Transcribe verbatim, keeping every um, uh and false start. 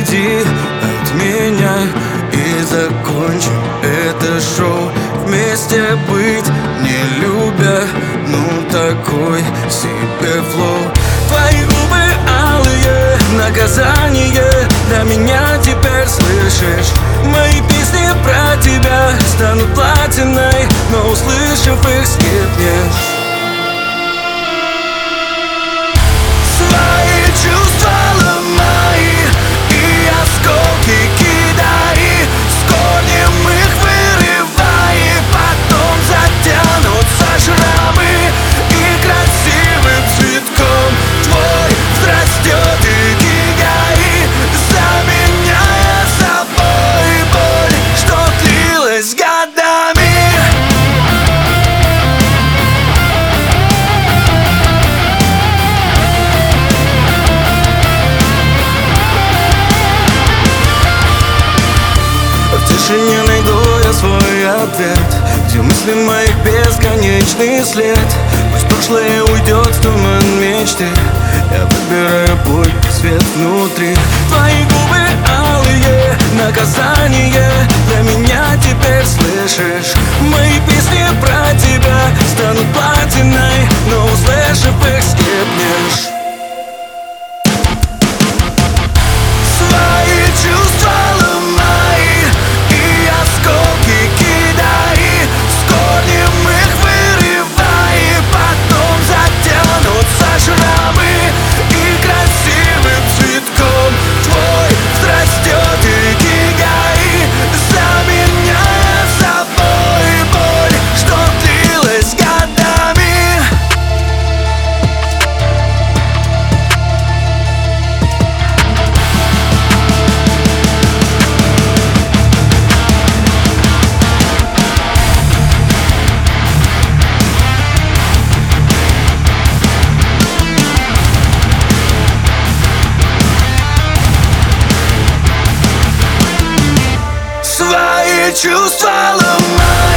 Уйди от меня и закончим это шоу. Вместе быть, не любя, ну такой себе флоу. Твои губы алые, наказание для меня теперь, слышишь? Мои песни про тебя станут платиной, но услышав их, скипнешь. Свои чувства ломай и осколки кидай, с корнем их вырывай, и потом затянутся шрамы, и красивым цветком твой взрастет икигай, заменяя собой боль, что длилась годами. В тишине найду я свой ответ, где мысли моих бесконечный след. Пусть прошлое уйдет в туман мечты, я выбираю путь, свет внутри. Твои губы алые, наказание для меня теперь, слышишь? Мои песни про тебя станут платиной, но услышав их, скипнешь. Свои чувства ломай и осколки кидай, с корнем их вырывай, и потом затянутся шрамы, и красивым цветком твой взрастет икигай, заменяя собой боль, что длилась годами. Свои чувства ломай